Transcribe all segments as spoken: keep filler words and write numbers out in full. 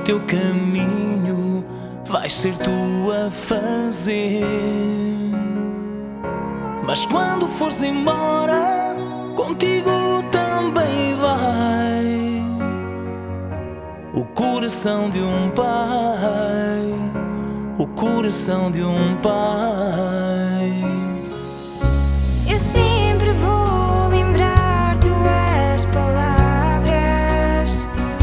teu caminho vais ser tu a fazer. Mas quando fores embora, contigo também vai o coração de um pai, o coração de um pai. Eu sempre vou lembrar tuas palavras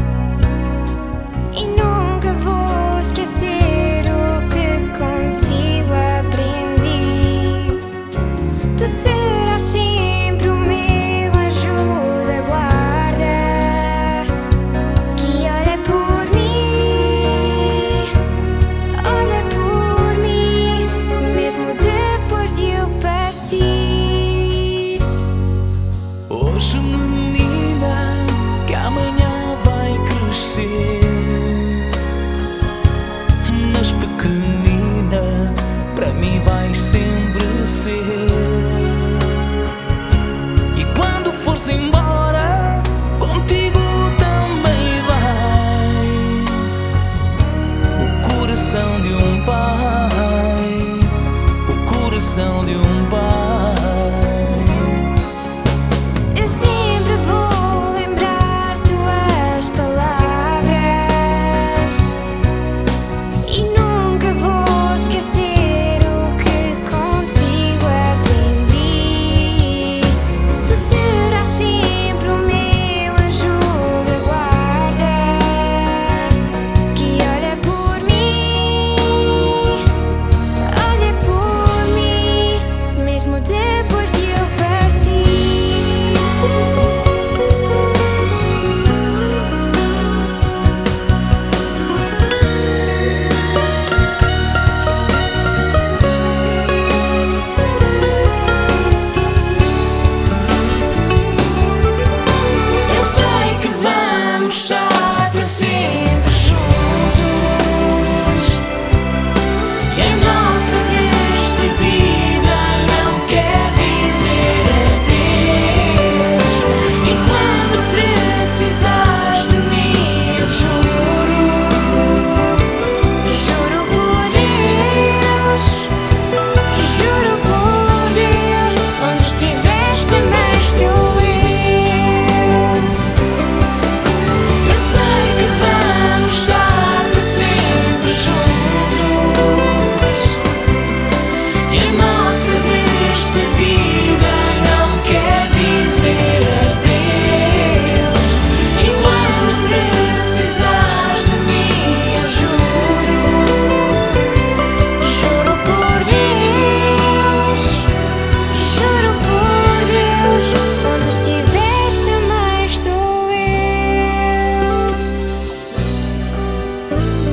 e nunca vou esquecer o que contigo aprendi. Tu serás sempre o meu anjo da guarda, que olha por mim, olha por mim, mesmo depois de eu partir. Hoje, menina, que amanhã vai crescer, mas pequenina, para mim vai sempre ser. E quando fores embora, contigo também vai o coração de um pai, o coração de um pai. Eu sempre vou lembrar tuas palavras e nunca vou esquecer o que contigo aprendi. Tu serás sempre o meu anjo da guarda, que olha por mim, olha por mim, mesmo depois de eu partir. Eu sei que vamos estar para sempre juntos, e a nossa despedida não quer dizer adeus. E quando precisares de mim, eu juro, Juro por Deus, juro por Deus, onde estiveres também estou eu. eu sei que vamos estar para sempre juntos, e a nossa despedida não quer dizer adeus. E quando precisares de mim, eu juro, Juro por Deus, juro por Deus, onde estiveres também estou eu.